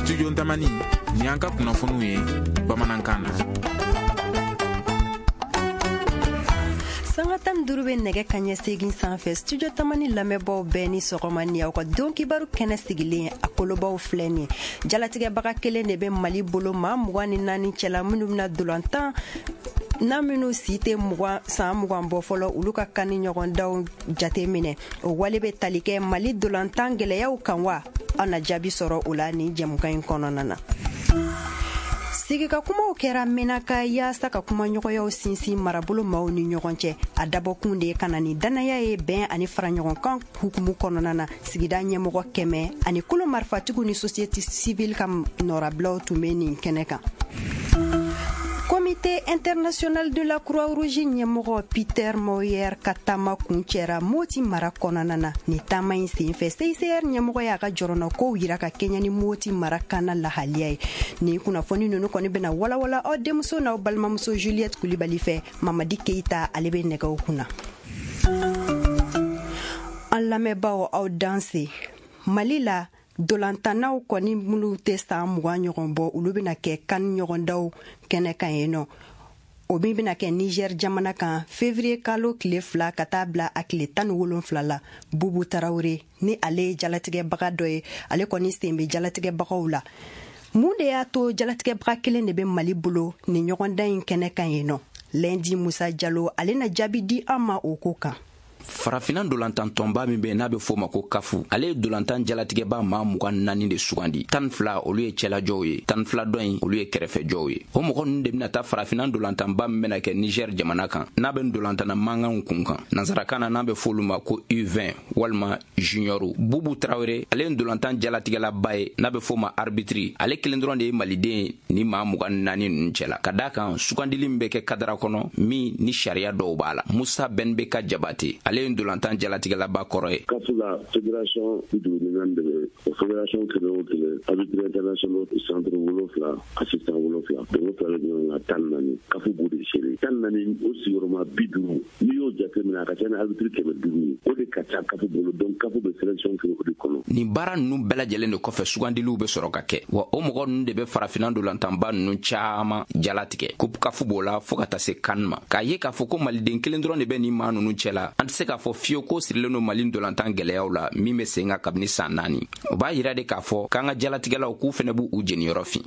Studio Tamani ni an ka kunnafoniw ye bamanankan na. Sanga tan duuru bɛ nɛgɛ kaɲɛ 8 sanfɛ Studio Tamani lamɛnbaw bɛɛ ni sɔgɔma ni aw ka dɔnkibaru kɛnɛ sigilen a kolobaw filɛ ni jalatigɛbaga kelen de bɛ Mali bolo maa 24 cɛla minnu bɛna dolantan na minnu si tɛ san 20 bɔ fɔlɔ olu ka kan ni ɲɔgɔndanw jate minɛ o wale bɛ tali kɛ Mali dolantan gɛlɛyaw kan wa an na jaabi sɔrɔ o la ni jɛmukan in kɔnɔna na. Sigika kumaw kɛra Menaka yaasa ka kumaɲɔgɔnyaw sinsin marabolo maaw ni ɲɔgɔn cɛ a dabɔkun de kana ni danaya ye bɛn ani faraɲɔgɔnkan hukumu kɔnɔna na sigida ɲɛmɔgɔ 100 ani kolo marifatigiw ni société civile ka nɔrabilaw tun bɛ nin kɛnɛ kan. Comité international de la Croix-Rouge ɲɛmɔgɔ Peter Moyer ka taama kun cɛra Moti mara kɔnɔna na ni taama in senfɛ CICR ɲɛmɔgɔ y'a ka jɔrɔnɔ kow yira ka kɛɲɛ ni Moti mara kana lahaliya ye ni kunnafoni ninnu kɔni bɛna walawala aw denmuso n'aw balimamuso Juliette Kulibali fɛ Mamadi Keita ale bɛ nɛgɛw kunna. An lamɛnbaaw aw danse Mali la dolantanaw kɔni minnu tɛ san 20 ɲɔgɔn bɔ olu bɛna kɛ kan ɲɔgɔndaw kɛnɛ kan yen nɔ o min bɛna kɛ Niger jamana kan février kalo tile 2 ka taa bila a tile 17 la Bubu Tarawele ni ale ye jalatigɛbaga dɔ ye ale kɔni sen bɛ jalatigɛbagaw la mun de y'a to jalatigɛbaga kelen de bɛ Mali bolo ni ɲɔgɔndan in kɛnɛ kan yen nɔ Lundi Musa Jalo ale na jaabi di an ma o ko kan. Farafina dolantan tɔnba min bɛ n'a bɛ fɔ ma ko kafu ale ye dolantan jalatigɛba maa 24 de sugandi 12 olu ye cɛlajɔw ye 12 dɔ in olu ye kɛrɛfɛjɔw ye o mɔgɔ ninnu de bɛna taa farafina dolantanba min bɛna kɛ Niger jamana kan n'a bɛ dolantana mankanw kun kan nansarakan na n'a bɛ fɔ olu ma ko U20 walima junioru Bubu Tarawele ale ye dolantan jalatigɛlaba ye n'a bɛ fɔ ma arbitre ale kelen dɔrɔn de ye maliden ni maa 24 ninnu cɛla ka d'a kan sugandili min bɛ kɛ kadara kɔnɔ min ni sariya dɔw b'a la Musa Benbeka Jabate ale ye dolantan jalatigɛlaba kɔrɔ ye. Kafula fédération du fédération kelen arbitre international centre 7 assistant 7 donc fala ni na tanani kafu bodi seri tanani o siguruma bidu ni yo jatemina ka tana arbitre kebe dumi o de kacha kafu bolo donc kafu be sélection ke o de kono ni bara nu bɛɛ lajɛlen de kɔfɛ sugandiliw bɛ sɔrɔ ka kɛ wa o mɔgɔ ninnu de bɛ farafina dolantanba ninnu caman jalatigɛ ko kafu b'o la fo ka taa se kan ma k'a ye k'a fɔ ko maliden kelen dɔrɔn de bɛ nin maa ninnu cɛla an tɛ se k'a fɔ fiyewu ko sirilen don Mali dolantan gɛlɛyaw la min bɛ sen ka kabini san 4 o b'a yira de k'a fɔ k'an ka jalatigɛlaw k'u fɛnɛ b'u jeniyɔrɔ fin.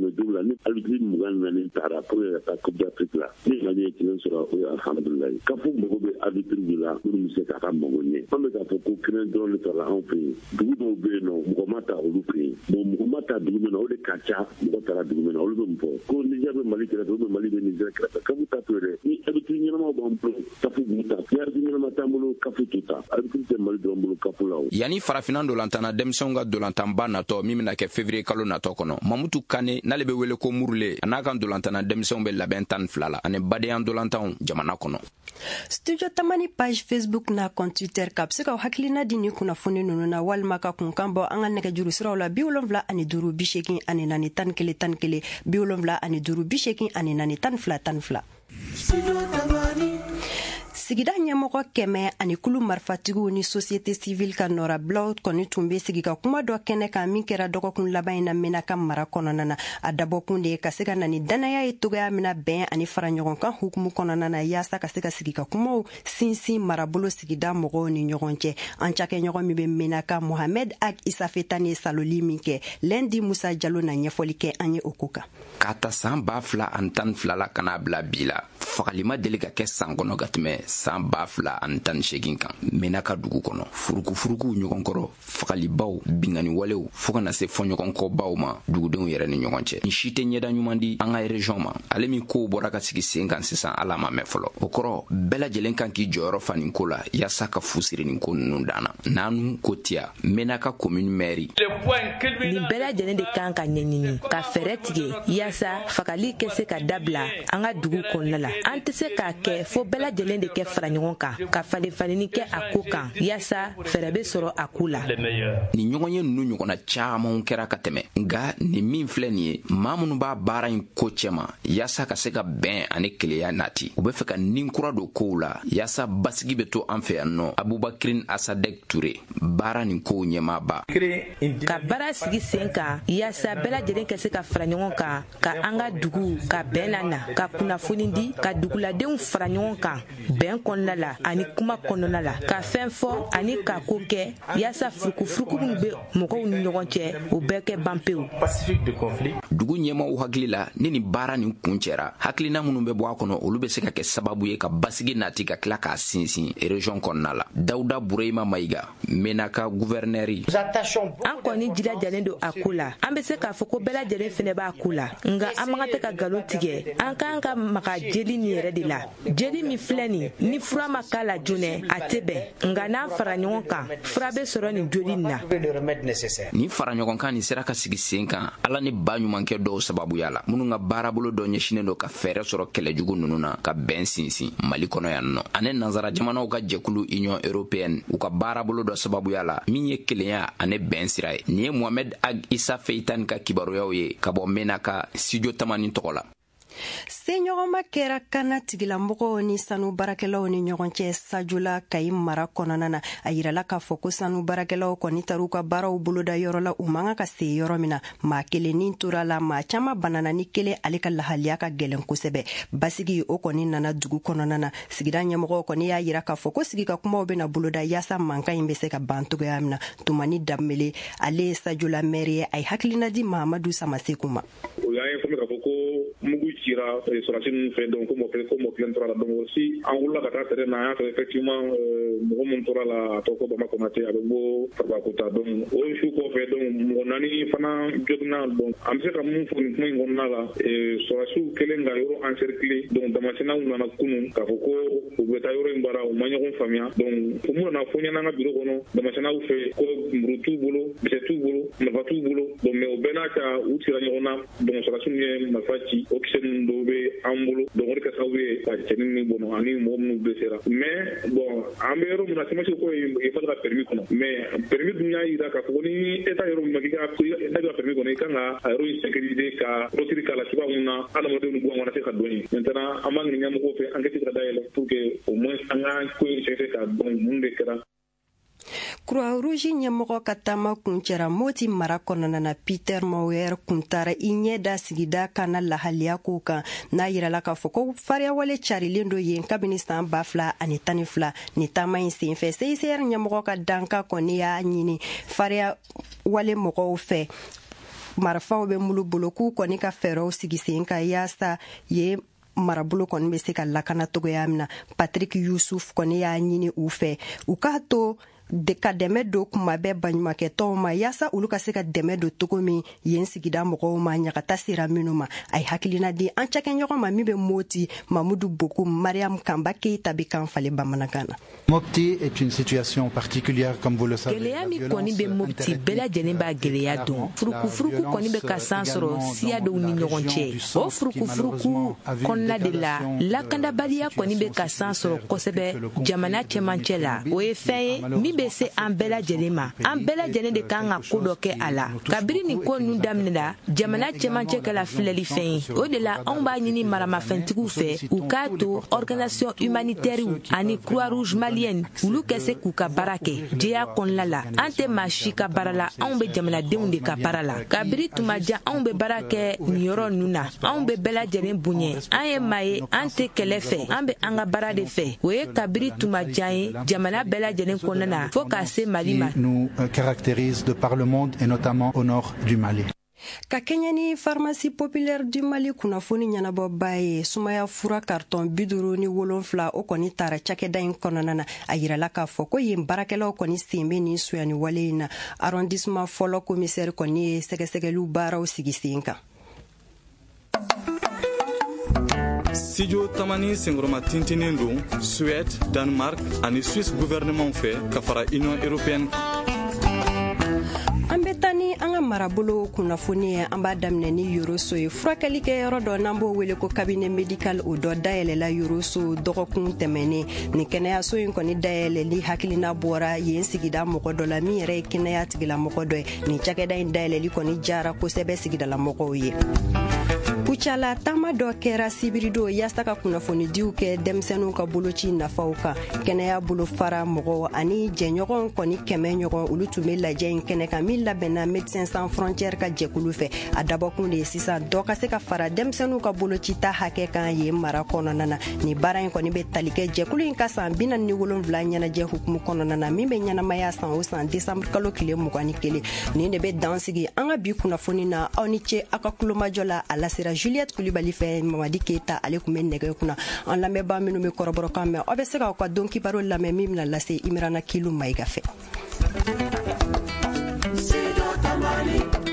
ni arbitre mugan nani tara pour la Coupe d'Afrique la ni Mali ye kelen sɔrɔ o ye alhamdulillah kafu mɔgɔ bɛ arbitre de la minnu bɛ se k'a ka mɔgɔ ɲɛ an bɛ k'a fɔ ko kelen dɔrɔn de sɔrɔ anw fɛ yen dugu dɔw bɛ yen nɔ mɔgɔ ma ta olu fɛ yen bon mɔgɔ ma ta dugu min na o de ka ca mɔgɔ taara dugu min na olu bɛ mun fɔ ko Niger bɛ Mali kɛrɛfɛ ou bien Mali bɛ Niger kɛrɛfɛ kafu ta to dɛ ni arbitre ɲɛnamaw b'an bolo kafu b'u ta ni arbitre ɲɛnama t'an bolo kafu t'u ta arbitre tɛ Mali dɔrɔn bolo kafu la o. Yani farafina dolantana denmisɛnw ka dolantanba natɔ min bɛna kɛ février kalo natɔ kɔnɔ Mamutu Kane n'ale bɛ wele ko Murule a n'a kan dolantana denmisɛnw bɛ labɛn 12 la ani badeyan dolantanw jamana kɔnɔ. Studio Tamani page Facebook n'a compte Twitter ka se ka hakilina di ni kunnafoni ninnu na walima ka kunkan bɔ an ka nɛgɛjuru siraw la 75 80 41 11 75 80 41 12. Sigida ɲɛmɔgɔ 100 ani kulu marifatigiw ni société civile ka nɔrabilaw kɔni tun bɛ sigi ka kuma dɔ kɛnɛ kan min kɛra dɔgɔkun laban in na Menaka mara kɔnɔna na a dabɔkun de ye ka se ka na ni danaya ye togoya min na bɛn ani faraɲɔgɔnkan hukumu kɔnɔna na yaasa ka se ka sigi ka kumaw sinsin marabolo sigida mɔgɔw ni ɲɔgɔn cɛ an cakɛɲɔgɔn min bɛ Menaka Mohamed Ag Isafeta ni saloli min kɛ Lundi Musa Jalo na ɲɛfɔli kɛ an ye o ko kan k'a ta san 2012 la ka n'a bila bi la fagali ma deli ka kɛ san kɔnɔ ka tɛmɛ san 2018 kan Menaka dugu kɔnɔ furukufurukuw ɲɔgɔn kɔrɔ fagalibaw bingani walew fo kana se fɔɲɔgɔnkɔbaw ma dugudenw yɛrɛ ni ɲɔgɔn cɛ ni si tɛ ɲɛda ɲuman di an ka région ma ale min kow bɔra ka sigi sen kan sisan ala ma mɛn fɔlɔ o kɔrɔ bɛɛ lajɛlen kan k'i jɔyɔrɔ fa nin ko la yaasa ka fu siri nin ko ninnu danna n'anu ko tiya Menaka commune mairie nin bɛɛ lajɛlen de kan ka ɲɛɲini ka fɛɛrɛ tigɛ yaasa fagali kɛ se ka dabila an ka dugu kɔnɔna la an tɛ se k'a kɛ fo bɛɛ lajɛlen de kɛ fara ɲɔgɔn kan ka falen kɛ a ko kan yaasa fɛrɛ bɛ sɔrɔ a ko la. Ni ɲɔgɔn ye ninnu ɲɔgɔnna camanw kɛra ka tɛmɛ nka ni min filɛ nin ye maa minnu b'a baara in ko cɛma yaasa ka se ka bɛn ani keleya nati u bɛ fɛ ka nin kura don kow la yaasa basigi bɛ to an fɛ yan nɔ Abubakirin Asadek Ture baara nin kow ɲɛmaaba ka baara sigi sen kan yaasa bɛɛ lajɛlen ka se ka fara ɲɔgɔn kan ka an ka dugu ka bɛn na ka kunnafoni di ka duguladenw fara ɲɔgɔn kan bɛn kɔnɔna la ani kuma kɔnɔna la ka fɛn fɔ ani ka ko kɛ yaasa furukufuruku min bɛ mɔgɔw ni ɲɔgɔn cɛ o bɛɛ kɛ ban pewu. Dugu ɲɛmaaw hakili la ni nin baara nin kun cɛra hakilina minnu bɛ bɔ a kɔnɔ olu bɛ se ka kɛ sababu ye ka basigi nati ka tila k'a sinsin région kɔnɔna la. Dawuda Burema Mayiga Menaka gouverneur an kɔni jilajalen don a ko la an bɛ se k'a fɔ ko bɛɛ lajɛlen fɛnɛ b'a ko la nka an man tɛ ka nkalon tigɛ an k'an ka maga jeli nin yɛrɛ de la jeli min filɛ nin ni fura ma k'a la joonɛ a tɛ bɛn nka n'an fara ɲɔgɔn kan fura bɛ sɔrɔ nin joli nin na. Ni fara ɲɔgɔn kan nin sera ka sigi sen kan ala ni ba ɲumankɛ dɔw sababuya la minnu ka baarabolo dɔ ɲɛsinen don ka fɛɛrɛ sɔrɔ kɛlɛjugu ninnu na ka bɛn sinsin Mali kɔnɔ yan nɔ ani nanzara jamanaw ka jɛkulu Union Européenne u ka baarabolo dɔ sababuya la min ye kelenya ani bɛn sira ye nin ye Mohamed Ag Issa Feitan ka kibaruyaw ye ka bɔ Menaka studio Tamani tɔgɔ la. Seɲɔgɔnma kɛra kana tigilamɔgɔw ni sanu barakɛlaw ni ɲɔgɔn cɛ Sajola Kayi mara kɔnɔna na a yirala k'a fɔ ko sanu barakɛlaw kɔni taru ka baaraw boloda yɔrɔ la u man ka se yɔrɔ min na maa kelen tora la maa caman banana ni kelen ale ka lahaliya ka gɛlɛn kosɛbɛ basigi o kɔni nana dugu kɔnɔna na sigida ɲɛmɔgɔw kɔni y'a yira k'a fɔ ko sigika kumaw bɛna boloda yaasa mankan in bɛ se ka ban cogoya min na Tumani Danbele ale ye Sajola maire ye a ye hakilina di Mahamadu Samaseku ma. Mugu cira sorasi ninnu fɛ donc ko mɔgɔ kelen tora la donc aussi an wulila ka taa terrain na an y'a sɔrɔ effectivement mɔgɔ min tora la a tɔgɔ ko Bama Konate a bɛ bɔ Farbakota donc o su kɔfɛ donc mɔgɔ naani fana joginna donc an bɛ se ka mun fɔ nin kuma in kɔnɔna la sorasiw kelen ka yɔrɔ encercler donc damasɛnɛw nana kunun k'a fɔ ko u bɛ taa yɔrɔ in baara u ma ɲɔgɔn faamuya donc u nana fɔ ɲɛna an ka biro kɔnɔ damasɛnɛw fɛ ko muru t'u bolo bisɛ t'u bolo nafa t'u bolo donc mais o bɛɛ n'a ta u cira ɲɔgɔn na donc sorasiw ye marifa ci o kisɛ ninnu dɔw bɛ an bolo donc o de kɛ sababu ye ka cɛnin ni bɔnɔ ani mɔgɔ minnu blessera mais bon an bɛ yɔrɔ min na semence ko il faut ka permis kɔnɔ mais permis dun y'a yira k'a fɔ ko ni état yɔrɔ min ma k'i ka permis kɔnɔ i kan ka a yɔrɔ in sécuriser ka rotiri k'a la cogoya min na adamadenw ni buwan kana se ka dɔn yen maintenant an b'a ɲini ɲɛmɔgɔw fɛ enquête ka dayɛlɛ pour que au moins an ka ko in sɛgɛsɛgɛ k'a dɔn mun de kɛra. Croix Rouge ɲɛmɔgɔ ka taama kuncɛra Moti mara kɔnɔna na Peter Mauer kun taara i ɲɛ da sigida kana lahaliya kow kan n'a yirala k'a fɔ ko fariyawale carilen do yen kabini san 2012 ni taama in senfɛ CICR ɲɛmɔgɔ ka danka kɔni y'a ɲini fariyawale mɔgɔw fɛ marifaw bɛ mulu bolo k'u kɔni ka fɛɛrɛw sigi sen kan yaasa ye marabolo kɔni bɛ se ka lakana togoya min na Patrick Yusuf kɔni y'a ɲini u fɛ u k'a to ka dɛmɛ don kuma bɛɛ baɲumankɛtɔnw ma yaasa olu ka se ka dɛmɛ don togo min yen sigida mɔgɔw ma ɲagata sera minnu ma a ye hakilina di an cakɛɲɔgɔn ma min bɛ Moti Mamudu Boku Mariam Kamba Keita bɛ kan fale bamanankan na. Mopti est une situation particulière comme vous le savez. Gɛlɛya min kɔni bɛ Mopti bɛɛ lajɛlen b'a gɛlɛya dɔn furukufuruku kɔni bɛ ka san sɔrɔ siya dɔw ni ɲɔgɔn cɛ o furukufuruku kɔnɔna de la lakandabaliya kɔni bɛ ka san sɔrɔ kosɛbɛ jamana cɛmancɛ la o ye fɛn ye min bɛ se an bɛɛ lajɛlen ma an bɛɛ lajɛlen de kan ka ko dɔ kɛ a la kabiri nin ko ninnu daminɛna jamana cɛmancɛ kɛla filɛli fɛn ye o de la anw b'a ɲini maramafɛntigiw fɛ u k'a to organisation humanitaire ani Croix Rouge malienne olu ka se k'u ka baara kɛ jɛya kɔnɔna la an tɛ maa si ka baara la anw bɛ jamanadenw de ka baara la kabiri tuma jan anw bɛ baara kɛ nin yɔrɔ ninnu na anw bɛ bɛɛ lajɛlen bonya an ye maa ye an tɛ kɛlɛ fɛ an bɛ an ka baara de fɛ o ye kabiri tuma jan ye jamana bɛɛ lajɛlen kɔnɔna na nous caractérise de par le monde et notamment au nord du Mali. Ka kɛɲɛ ni pharmacie populaire du Mali kunnafoni ɲɛnabɔba ye sumaya fura carton 57 o kɔni taara cakɛda in kɔnɔna na a yirala k'a fɔ ko yen baarakɛlaw kɔni sen bɛ nin suyani wale in na arrondissement fɔlɔ commissaire kɔni ye sɛgɛsɛgɛliw baaraw sigi sen kan. Studio Tamani sengoroma tintinin don Suède, Danemark ani Suisse gouvernement fɛ ka fara Union Européenne. An bɛ taa ni an ka marabolo kunnafoni an b'a daminɛ ni yoroso ye. Furakɛlikɛyɔrɔ dɔ n'an b'o wele ko cabinet médical o dɔ dayɛlɛla yoroso dɔgɔkun tɛmɛnen. Ni kɛnɛyaso in kɔni dayɛlɛli hakilina bɔra yen sigida mɔgɔ dɔ la min yɛrɛ ye kɛnɛya tigilamɔgɔ dɔ ye. Ni cakɛda in dayɛlɛli kɔni jara kosɛbɛ sigidalamɔgɔw ye. Kucala taama dɔ kɛra sibirido yaasa ka kunnafonidiw kɛ denmisɛnninw ka boloci nafaw kan. Kɛnɛya bolo fara mɔgɔ ani jɛɲɔgɔn kɔni 100 ɲɔgɔn olu tun bɛ lajɛ in kɛnɛ kan min labɛnna Médecins Sans Frontières ka jɛkulu fɛ. A dabɔkun de ye sisan dɔ ka se ka fara denmisɛnninw ka boloci ta hakɛ kan yen mara kɔnɔna na. Ni baara in kɔni bɛ tali kɛ jɛkulu in ka san 47 ɲɛnajɛ hukumu kɔnɔna na min bɛ ɲɛnamaya san o san décembre kalo tile 21. Nin de bɛ dan sigi an ka bi kunnafoni na aw ni ce aw ka kulomajɔ la a lasera Juliette Kulibali fɛ Mamadi Keita ale kun bɛ nɛgɛ kunna. An lamɛnbaa minnu bɛ kɔrɔbɔrɔkan mɛn aw bɛ se k'aw ka don kibaru lamɛn min bɛna lase Imrana Kilu Mayiga fɛ.